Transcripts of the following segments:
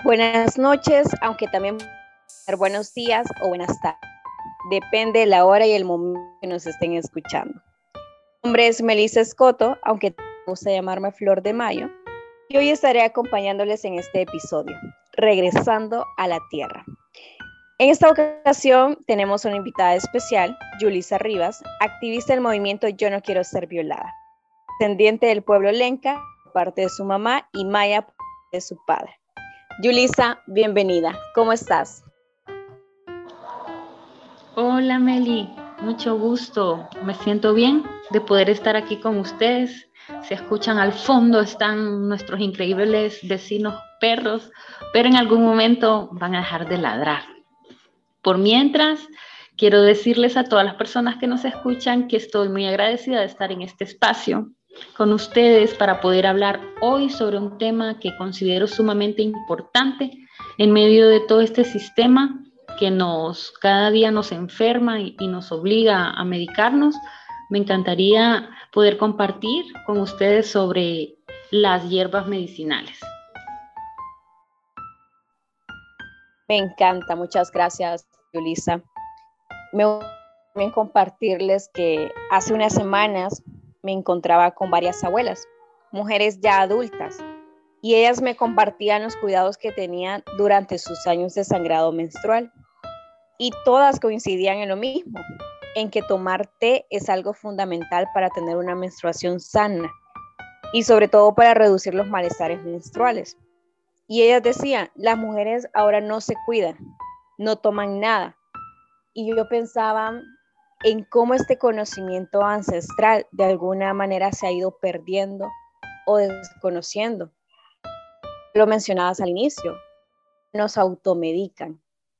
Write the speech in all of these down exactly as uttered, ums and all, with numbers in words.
Buenas noches, aunque también pueden ser buenos días o buenas tardes. Depende de la hora y el momento que nos estén escuchando. Mi nombre es Melissa Escoto, aunque me gusta llamarme Flor de Mayo, y hoy estaré acompañándoles en este episodio, Regresando a la Tierra. En esta ocasión tenemos una invitada especial, Yulisa Rivas, activista del movimiento Yo No Quiero Ser Violada, descendiente del pueblo Lenca, por parte de su mamá, y Maya, por parte de su padre. Yulisa, bienvenida. ¿Cómo estás? Hola Meli, mucho gusto. Me siento bien de poder estar aquí con ustedes. Se escuchan al fondo, están nuestros increíbles vecinos perros, pero en algún momento van a dejar de ladrar. Por mientras, quiero decirles a todas las personas que nos escuchan que estoy muy agradecida de estar en este espacio con ustedes para poder hablar hoy sobre un tema que considero sumamente importante en medio de todo este sistema que nos cada día nos enferma y, y nos obliga a medicarnos. Me encantaría poder compartir con ustedes sobre las hierbas medicinales. Me encanta, muchas gracias, Yulisa. Me gusta también compartirles que hace unas semanas me encontraba con varias abuelas, mujeres ya adultas, y ellas me compartían los cuidados que tenían durante sus años de sangrado menstrual. Y todas coincidían en lo mismo, en que tomar té es algo fundamental para tener una menstruación sana y sobre todo para reducir los malestares menstruales. Y ellas decían, las mujeres ahora no se cuidan, no toman nada. Y yo pensaba en cómo este conocimiento ancestral de alguna manera se ha ido perdiendo o desconociendo. Lo mencionabas al inicio, nos automedican.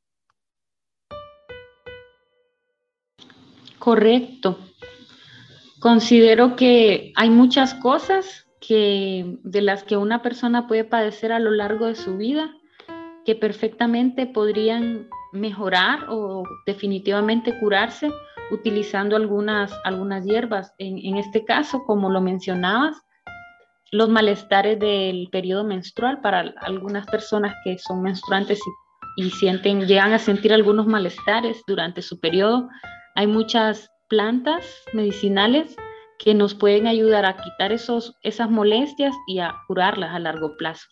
Correcto. Considero que hay muchas cosas que, de las que una persona puede padecer a lo largo de su vida que perfectamente podrían mejorar o definitivamente curarse utilizando algunas, algunas hierbas. En, en este caso, como lo mencionabas, los malestares del periodo menstrual para algunas personas que son menstruantes y, y sienten, llegan a sentir algunos malestares durante su periodo. Hay muchas plantas medicinales que nos pueden ayudar a quitar esos, esas molestias y a curarlas a largo plazo.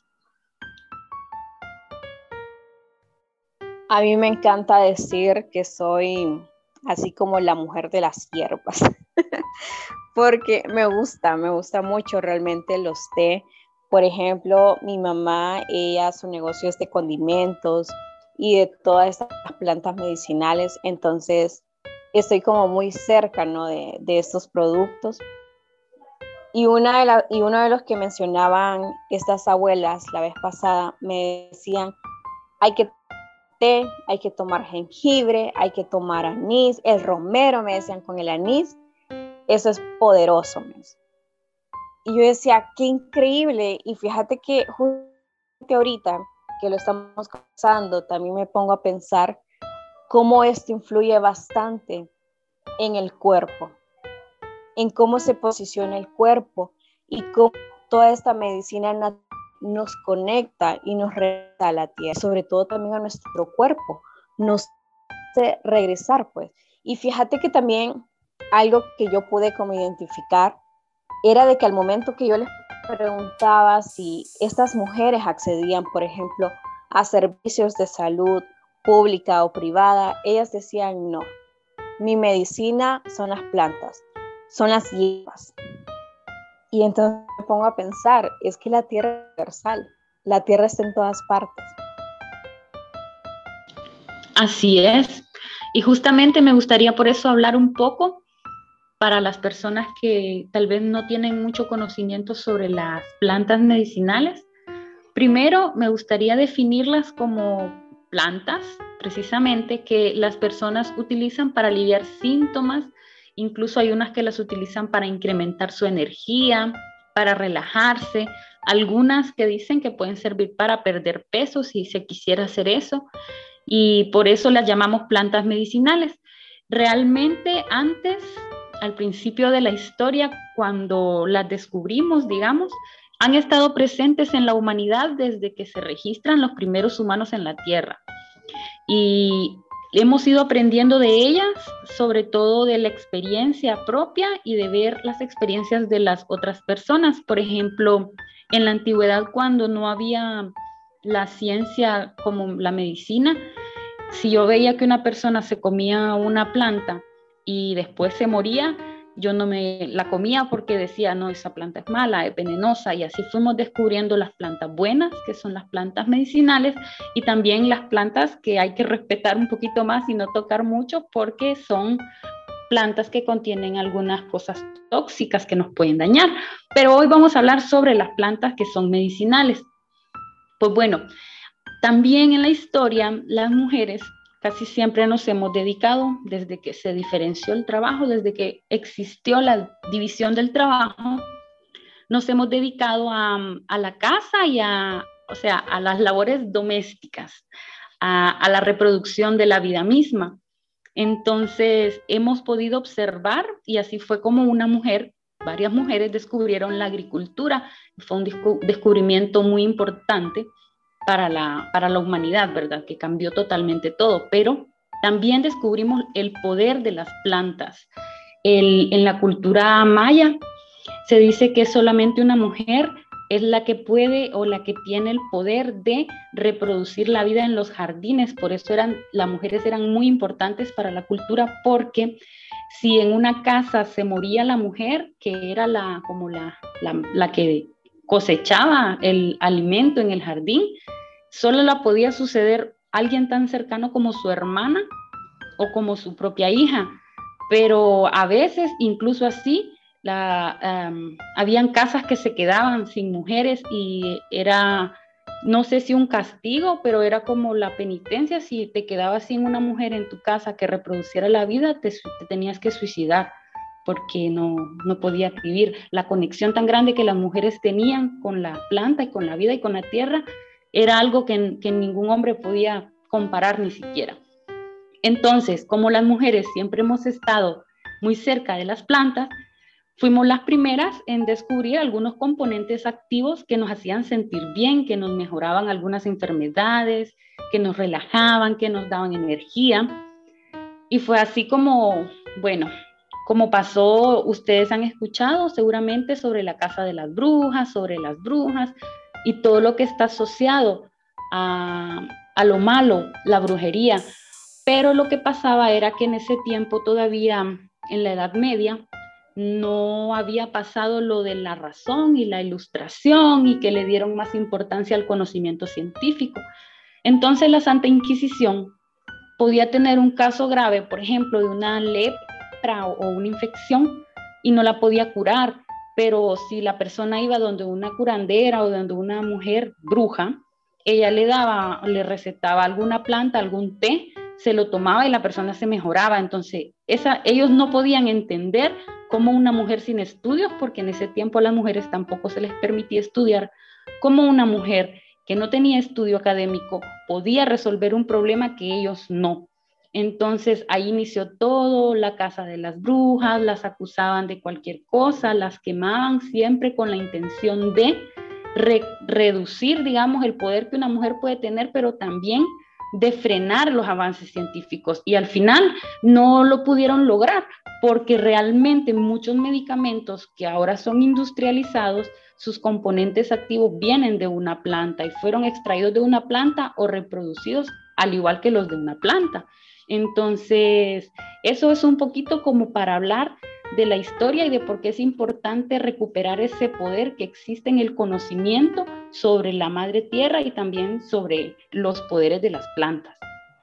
A mí me encanta decir que soy así como la mujer de las hierbas, porque me gusta, me gusta mucho realmente los té. Por ejemplo, mi mamá, ella su negocio es de condimentos y de todas estas plantas medicinales, entonces estoy como muy cerca, ¿no? de, de estos productos. Y, una de la, y uno de los que mencionaban estas abuelas la vez pasada me decían, hay que té, hay que tomar jengibre, hay que tomar anís, el romero, me decían con el anís, eso es poderoso. Y yo decía, qué increíble, y fíjate que justo ahorita que lo estamos conversando, también me pongo a pensar cómo esto influye bastante en el cuerpo, en cómo se posiciona el cuerpo y cómo toda esta medicina natural nos conecta y nos regresa a la tierra, sobre todo también a nuestro cuerpo, nos hace regresar, pues. Y fíjate que también algo que yo pude como identificar era de que al momento que yo les preguntaba si estas mujeres accedían, por ejemplo, a servicios de salud pública o privada, ellas decían no, mi medicina son las plantas, son las hierbas. Y entonces me pongo a pensar, es que la tierra es universal, la tierra está en todas partes. Así es. Y justamente me gustaría por eso hablar un poco para las personas que tal vez no tienen mucho conocimiento sobre las plantas medicinales. Primero, me gustaría definirlas como plantas, precisamente, que las personas utilizan para aliviar síntomas. Incluso hay unas que las utilizan para incrementar su energía, para relajarse. Algunas que dicen que pueden servir para perder peso si se quisiera hacer eso. Y por eso las llamamos plantas medicinales. Realmente antes, al principio de la historia, cuando las descubrimos, digamos, han estado presentes en la humanidad desde que se registran los primeros humanos en la Tierra. Y hemos ido aprendiendo de ellas, sobre todo de la experiencia propia y de ver las experiencias de las otras personas. Por ejemplo, en la antigüedad, cuando no había la ciencia como la medicina, si yo veía que una persona se comía una planta y después se moría, yo no me la comía porque decía, no, esa planta es mala, es venenosa, y así fuimos descubriendo las plantas buenas, que son las plantas medicinales, y también las plantas que hay que respetar un poquito más y no tocar mucho porque son plantas que contienen algunas cosas tóxicas que nos pueden dañar. Pero hoy vamos a hablar sobre las plantas que son medicinales. Pues bueno, también en la historia las mujeres casi siempre nos hemos dedicado, desde que se diferenció el trabajo, desde que existió la división del trabajo, nos hemos dedicado a, a la casa y a, o sea, a las labores domésticas, a, a la reproducción de la vida misma. Entonces hemos podido observar, y así fue como una mujer, varias mujeres descubrieron la agricultura. Fue un descubrimiento muy importante para la, para la humanidad, ¿verdad? Que cambió totalmente todo, pero también descubrimos el poder de las plantas. El, en la cultura maya se dice que solamente una mujer es la que puede o la que tiene el poder de reproducir la vida en los jardines. Por eso eran, las mujeres eran muy importantes para la cultura, porque si en una casa se moría la mujer, que era la, como la, la, la que cosechaba el alimento en el jardín, solo la podía suceder alguien tan cercano como su hermana o como su propia hija. Pero a veces, incluso así, la, um, habían casas que se quedaban sin mujeres y era, no sé si un castigo, pero era como la penitencia. Si te quedabas sin una mujer en tu casa que reproduciera la vida, te, te tenías que suicidar, porque no, no podía vivir. La conexión tan grande que las mujeres tenían con la planta y con la vida y con la tierra era algo que, que ningún hombre podía comparar ni siquiera. Entonces, como las mujeres siempre hemos estado muy cerca de las plantas, fuimos las primeras en descubrir algunos componentes activos que nos hacían sentir bien, que nos mejoraban algunas enfermedades, que nos relajaban, que nos daban energía. Y fue así como, bueno, como pasó, ustedes han escuchado seguramente sobre la casa de las brujas, sobre las brujas y todo lo que está asociado a, a lo malo, la brujería. Pero lo que pasaba era que en ese tiempo todavía, en la Edad Media, no había pasado lo de la razón y la ilustración, y que le dieron más importancia al conocimiento científico. Entonces la Santa Inquisición podía tener un caso grave, por ejemplo, de una lepra o una infección, y no la podía curar, pero si la persona iba donde una curandera o donde una mujer bruja, ella le daba, le recetaba alguna planta, algún té, se lo tomaba y la persona se mejoraba. Entonces esa, ellos no podían entender cómo una mujer sin estudios, porque en ese tiempo a las mujeres tampoco se les permitía estudiar, cómo una mujer que no tenía estudio académico podía resolver un problema que ellos no. Entonces ahí inició todo, la casa de las brujas, las acusaban de cualquier cosa, las quemaban, siempre con la intención de re reducir, digamos, el poder que una mujer puede tener, pero también de frenar los avances científicos. Y al final no lo pudieron lograr, porque realmente muchos medicamentos que ahora son industrializados, sus componentes activos vienen de una planta y fueron extraídos de una planta o reproducidos al igual que los de una planta. Entonces, eso es un poquito como para hablar de la historia y de por qué es importante recuperar ese poder que existe en el conocimiento sobre la madre tierra y también sobre los poderes de las plantas.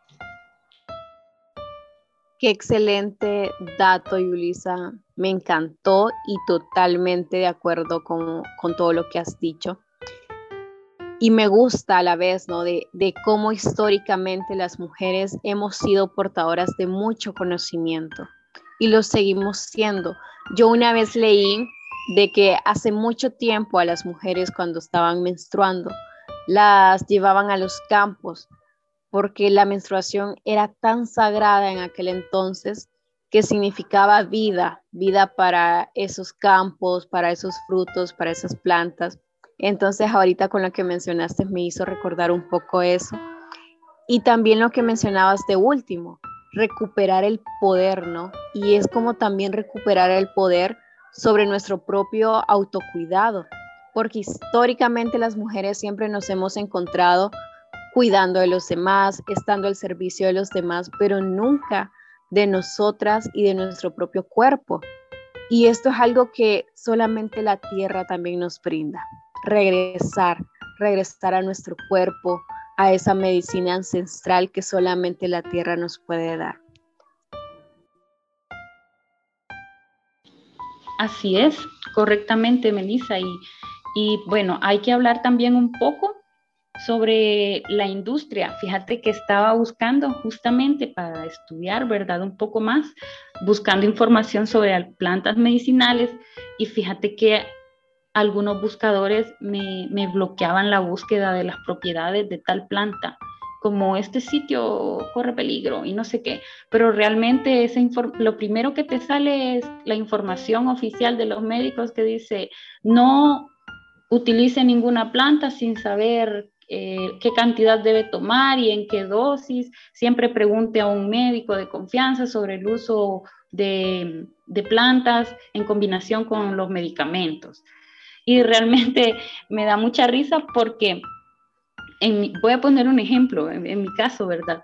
Qué excelente dato, Yulisa. Me encantó y totalmente de acuerdo con, con todo lo que has dicho. Y me gusta a la vez, ¿no? De, de cómo históricamente las mujeres hemos sido portadoras de mucho conocimiento y lo seguimos siendo. Yo una vez leí de que hace mucho tiempo a las mujeres, cuando estaban menstruando, las llevaban a los campos, porque la menstruación era tan sagrada en aquel entonces que significaba vida, vida para esos campos, para esos frutos, para esas plantas. Entonces ahorita con lo que mencionaste me hizo recordar un poco eso. Y también lo que mencionabas de último, recuperar el poder, ¿no? Y es como también recuperar el poder sobre nuestro propio autocuidado, porque históricamente las mujeres siempre nos hemos encontrado cuidando de los demás, estando al servicio de los demás, pero nunca de nosotras y de nuestro propio cuerpo. Y esto es algo que solamente la tierra también nos brinda. Regresar, regresar a nuestro cuerpo, a esa medicina ancestral que solamente la tierra nos puede dar. Así es, correctamente, Melissa. Y, y bueno, hay que hablar también un poco sobre la industria. Fíjate que estaba buscando justamente para estudiar, ¿verdad? Un poco más, buscando información sobre plantas medicinales y fíjate que algunos buscadores me, me bloqueaban la búsqueda de las propiedades de tal planta, como este sitio corre peligro y no sé qué, pero realmente esa lo primero que te sale es la información oficial de los médicos que dice no utilice ninguna planta sin saber eh, qué cantidad debe tomar y en qué dosis. Siempre pregunte a un médico de confianza sobre el uso de, de plantas en combinación con los medicamentos. Y realmente me da mucha risa porque, en mi, voy a poner un ejemplo, en, en mi caso, ¿verdad?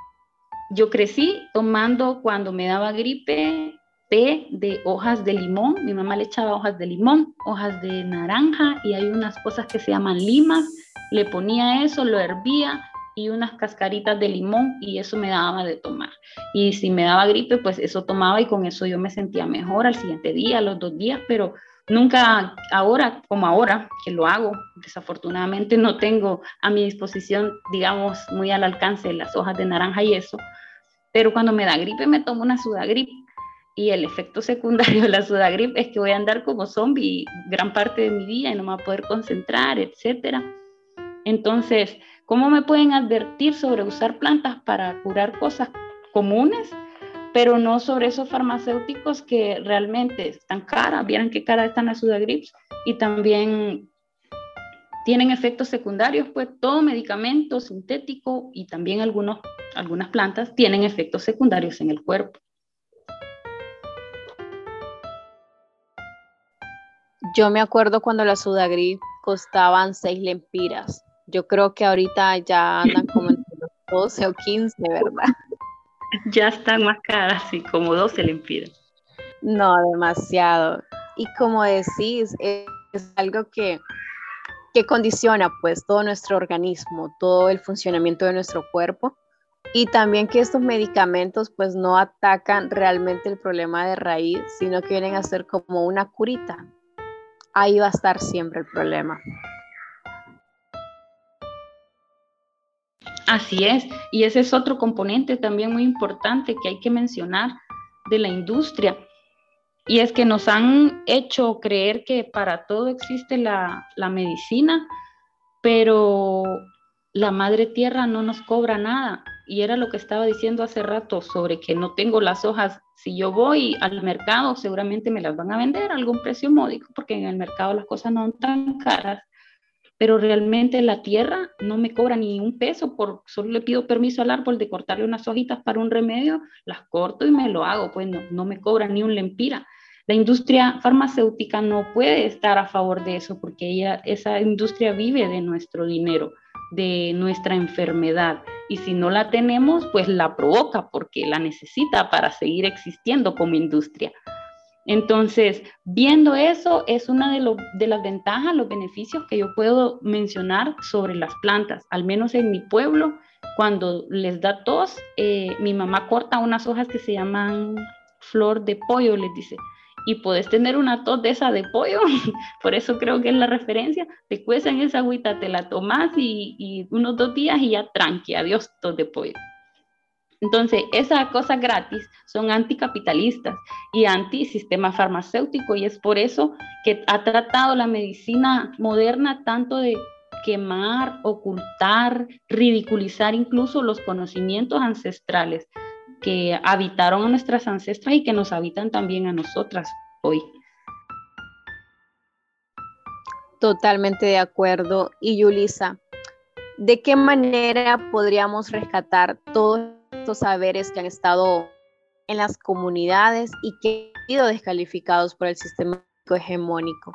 Yo crecí tomando cuando me daba gripe té de hojas de limón, mi mamá le echaba hojas de limón, hojas de naranja y hay unas cosas que se llaman limas, le ponía eso, lo hervía y unas cascaritas de limón y eso me daba de tomar. Y si me daba gripe, pues eso tomaba y con eso yo me sentía mejor al siguiente día, a los dos días, pero nunca ahora, como ahora, que lo hago, desafortunadamente no tengo a mi disposición, digamos, muy al alcance las hojas de naranja y eso, pero cuando me da gripe me tomo una Sudagrip y el efecto secundario de la Sudagrip es que voy a andar como zombie gran parte de mi día y no me voy a poder concentrar, etcétera. Entonces, ¿cómo me pueden advertir sobre usar plantas para curar cosas comunes, pero no sobre esos farmacéuticos que realmente están caras? Vieran qué caras están las Sudagrips y también tienen efectos secundarios, pues todo medicamento sintético y también algunos, algunas plantas tienen efectos secundarios en el cuerpo. Yo me acuerdo cuando las Sudagrip costaban seis lempiras. Yo creo que ahorita ya andan como entre los doce o quince, ¿verdad? Ya están más caras, sí, como doce lempiras. No, demasiado. Y como decís, es, es algo que, que condiciona pues todo nuestro organismo, todo el funcionamiento de nuestro cuerpo. Y también que estos medicamentos pues no atacan realmente el problema de raíz, sino que vienen a ser como una curita. Ahí va a estar siempre el problema. Así es, y ese es otro componente también muy importante que hay que mencionar de la industria, y es que nos han hecho creer que para todo existe la, la medicina, pero la madre tierra no nos cobra nada, y era lo que estaba diciendo hace rato sobre que no tengo las hojas. Si yo voy al mercado, seguramente me las van a vender a algún precio módico, porque en el mercado las cosas no son tan caras, pero realmente la tierra no me cobra ni un peso, por solo le pido permiso al árbol de cortarle unas hojitas para un remedio, las corto y me lo hago, pues no, no me cobra ni un lempira. La industria farmacéutica no puede estar a favor de eso porque ella, esa industria vive de nuestro dinero, de nuestra enfermedad, y si no la tenemos, pues la provoca porque la necesita para seguir existiendo como industria. Entonces, viendo eso, es una de, lo, de las ventajas, los beneficios que yo puedo mencionar sobre las plantas. Al menos en mi pueblo, cuando les da tos, eh, mi mamá corta unas hojas que se llaman flor de pollo, les dice, y puedes tener una tos de esa de pollo, por eso creo que es la referencia, te cuecen esa agüita, te la tomas y, y unos dos días y ya tranqui, adiós tos de pollo. Entonces, esas cosas gratis son anticapitalistas y antisistema farmacéutico, y es por eso que ha tratado la medicina moderna tanto de quemar, ocultar, ridiculizar incluso los conocimientos ancestrales que habitaron a nuestras ancestras y que nos habitan también a nosotras hoy. Totalmente de acuerdo. Y Yulisa, ¿de qué manera podríamos rescatar todos estos saberes que han estado en las comunidades y que han sido descalificados por el sistema hegemónico?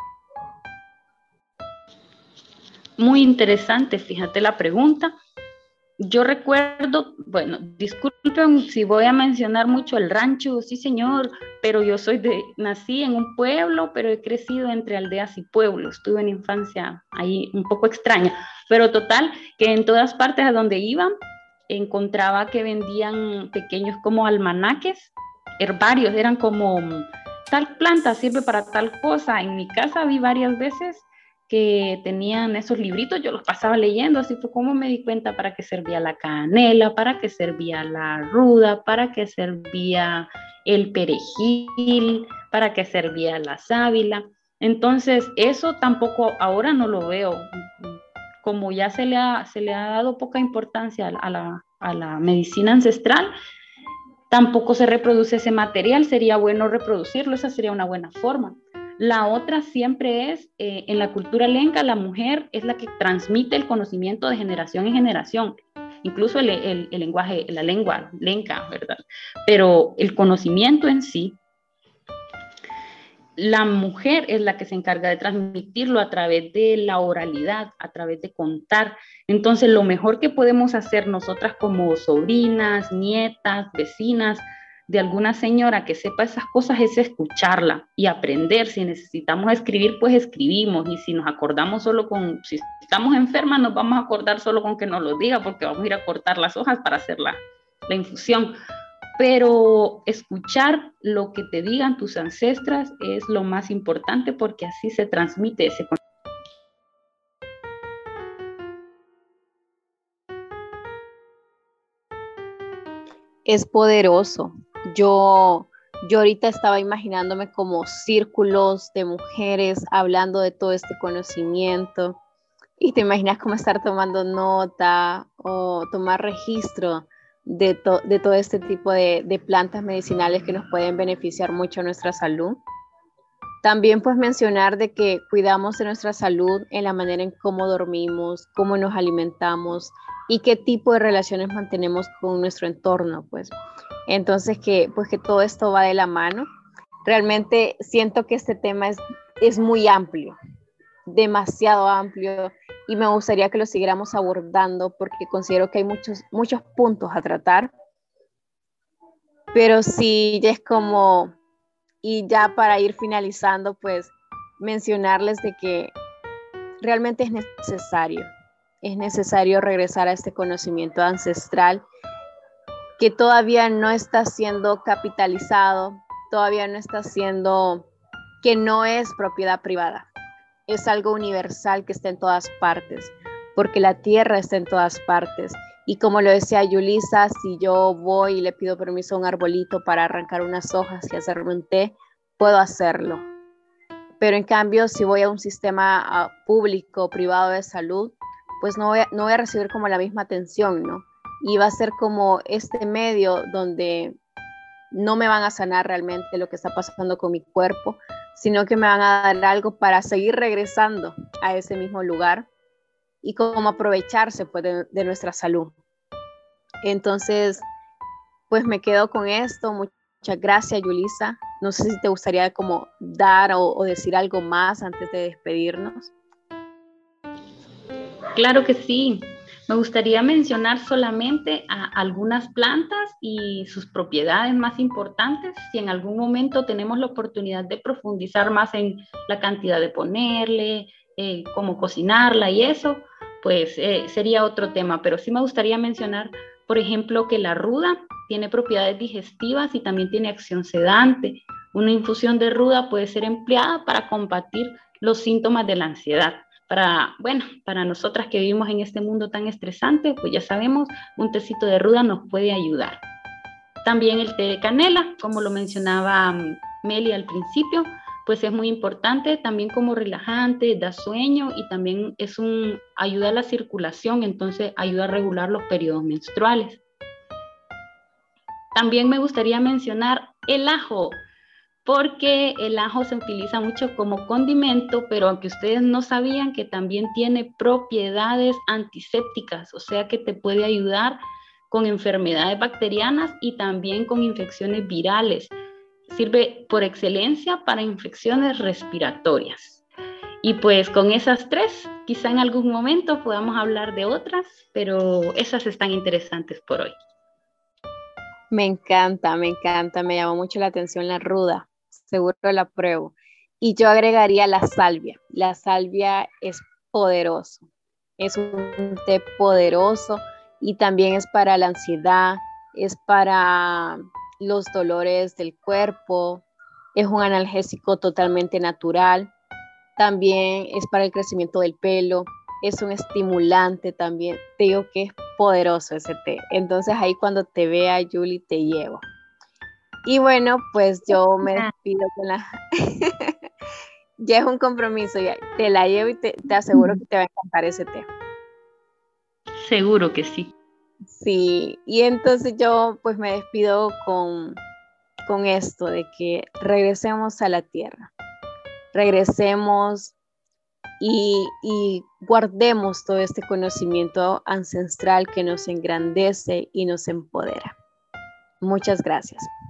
Muy interesante, fíjate la pregunta. Yo recuerdo, bueno, disculpen si voy a mencionar mucho el rancho, sí señor, pero yo soy de, nací en un pueblo, pero he crecido entre aldeas y pueblos. Tuve una infancia ahí un poco extraña, pero total, que en todas partes a donde iba, encontraba que vendían pequeños como almanaques, herbarios, eran como tal planta sirve para tal cosa. En mi casa vi varias veces que tenían esos libritos, yo los pasaba leyendo, así fue como me di cuenta para qué servía la canela, para qué servía la ruda, para qué servía el perejil, para qué servía la sábila. Entonces, eso tampoco ahora no lo veo. Como ya se le ha, se le ha dado poca importancia a la, a la medicina ancestral, tampoco se reproduce ese material, sería bueno reproducirlo, esa sería una buena forma. La otra siempre es, eh, en la cultura lenca, la mujer es la que transmite el conocimiento de generación en generación, incluso el, el, el lenguaje, la lengua lenca, ¿verdad? Pero el conocimiento en sí, la mujer es la que se encarga de transmitirlo a través de la oralidad, a través de contar. Entonces, lo mejor que podemos hacer nosotras como sobrinas, nietas, vecinas, de alguna señora que sepa esas cosas es escucharla y aprender. Si necesitamos escribir, pues escribimos. Y si nos acordamos solo con, si estamos enfermas, nos vamos a acordar solo con que nos lo diga, porque vamos a ir a cortar las hojas para hacer la, la infusión. Pero escuchar lo que te digan tus ancestras es lo más importante, porque así se transmite ese conocimiento. Es poderoso. Yo, yo ahorita estaba imaginándome como círculos de mujeres hablando de todo este conocimiento y te imaginas como estar tomando nota o tomar registro de, to, de todo este tipo de, de plantas medicinales que nos pueden beneficiar mucho a nuestra salud. También pues mencionar de que cuidamos de nuestra salud en la manera en cómo dormimos, cómo nos alimentamos y qué tipo de relaciones mantenemos con nuestro entorno, pues. Entonces que pues que todo esto va de la mano. Realmente siento que este tema es, es muy amplio, demasiado amplio, y me gustaría que lo siguiéramos abordando porque considero que hay muchos, muchos puntos a tratar. Pero sí, ya es como... Y ya para ir finalizando, pues mencionarles de que realmente es necesario, es necesario regresar a este conocimiento ancestral que todavía no está siendo capitalizado, todavía no está siendo, que no es propiedad privada, es algo universal que está en todas partes, porque la tierra está en todas partes. Y como lo decía Yulisa, si yo voy y le pido permiso a un arbolito para arrancar unas hojas y hacerme un té, puedo hacerlo. Pero en cambio, si voy a un sistema uh, público, privado de salud, pues no voy, a, no voy a recibir como la misma atención, ¿no? Y va a ser como este medio donde no me van a sanar realmente lo que está pasando con mi cuerpo, sino que me van a dar algo para seguir regresando a ese mismo lugar y cómo aprovecharse pues, de, de nuestra salud. Entonces, pues me quedo con esto. Muchas gracias, Yulisa. No sé si te gustaría como dar o, o decir algo más antes de despedirnos. Claro que sí. Me gustaría mencionar solamente a algunas plantas y sus propiedades más importantes. Si en algún momento tenemos la oportunidad de profundizar más en la cantidad de ponerle, eh, cómo cocinarla y eso, pues eh, sería otro tema. Pero sí me gustaría mencionar, por ejemplo, que la ruda tiene propiedades digestivas y también tiene acción sedante. Una infusión de ruda puede ser empleada para combatir los síntomas de la ansiedad. Para, bueno, para nosotras que vivimos en este mundo tan estresante, pues ya sabemos, un tecito de ruda nos puede ayudar. También el té de canela, como lo mencionaba Meli al principio, pues es muy importante, también como relajante, da sueño y también es un, ayuda a la circulación, entonces ayuda a regular los periodos menstruales. También me gustaría mencionar el ajo. porque el ajo se utiliza mucho como condimento, pero aunque ustedes no sabían que también tiene propiedades antisépticas, o sea que te puede ayudar con enfermedades bacterianas y también con infecciones virales. Sirve por excelencia para infecciones respiratorias. Y pues con esas tres, quizá en algún momento podamos hablar de otras, pero esas están interesantes por hoy. Me encanta, me encanta, me llamó mucho la atención la ruda, seguro la pruebo. Y yo agregaría la salvia. La salvia es poderoso, es un té poderoso y también es para la ansiedad, es para los dolores del cuerpo, es un analgésico totalmente natural, también es para el crecimiento del pelo, es un estimulante también, te digo que es poderoso ese té. Entonces ahí cuando te vea, Julie, te llevo. Y bueno, pues yo me despido con la... ya es un compromiso, ya te la llevo y te, te aseguro que te va a encantar ese té. Seguro que sí. Sí, y entonces yo pues me despido con, con esto de que regresemos a la tierra, regresemos y, y guardemos todo este conocimiento ancestral que nos engrandece y nos empodera. Muchas gracias.